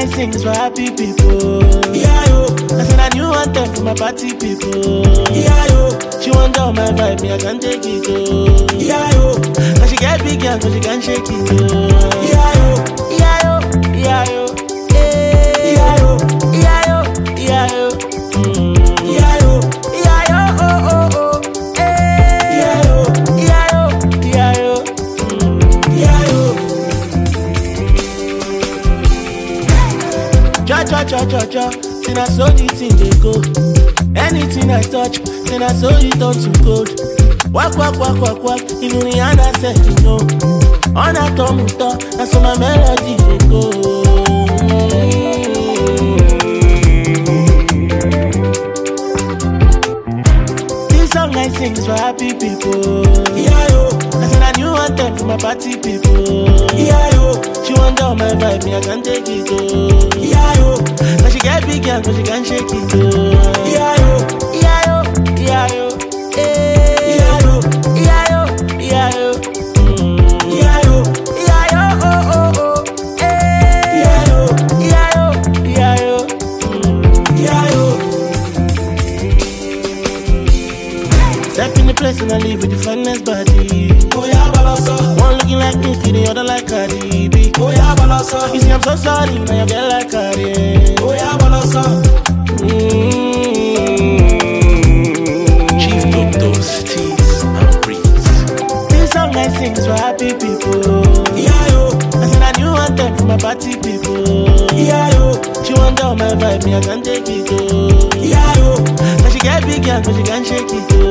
sings for happy people. Yeah, yo. I said a new anthem for my party people. Yeah, yo. She want all my vibe, me I can take it, oh. Yeah, yo. Now she get big and so she can shake it, oh. Yeah, yo. Yeah, yo. Yeah, yo. Yeah, yo. Yeah, yo. Yeah, yo. Yeah, yo. Yeah, yo. Oh, oh, oh. Yeah, yo. Yeah, yo. Yeah, yo. Yeah, yo. Cha cha cha cha cha. Say na so the thing dey go. Anything I touch, say na so it turn to gold. Walk, walk, walk, walk, walk. Even Rihanna said you know. On a tomuto, that's so my melody dey go. This song I sing is for happy people. Yeah, yo. I said a new anthem for my party people. Yeah, yo. She want all my vibe, me I can take it, oh. Yeah, yo. Now she get big and so she can shake it, oh. Yeah, yo. Yeah, yo. Yeah, yo. Yeah, yo. Yeah, yo. Yeah, yo. Yeah, yo. Yeah, yo. Oh, oh, oh. Yeah, yo. Yeah, yo. Yeah, yo. Yeah, yo. Step in the place and I live with the finest body. Oh, yeah, balasa. One looking like me, the other like Cardi B. Oh, yeah, balasa. You see, I'm so sorry, now you get like Cardi. Oh, yeah, balasa. Chief Doctor Steez and Breeze. This song I sing is for happy people. Yeah, yo. I said a new anthem for my party people. Yeah, yo. She want all my vibe, me I can take it, oh. Yeah, yo. Now she get big and so she can shake it, oh.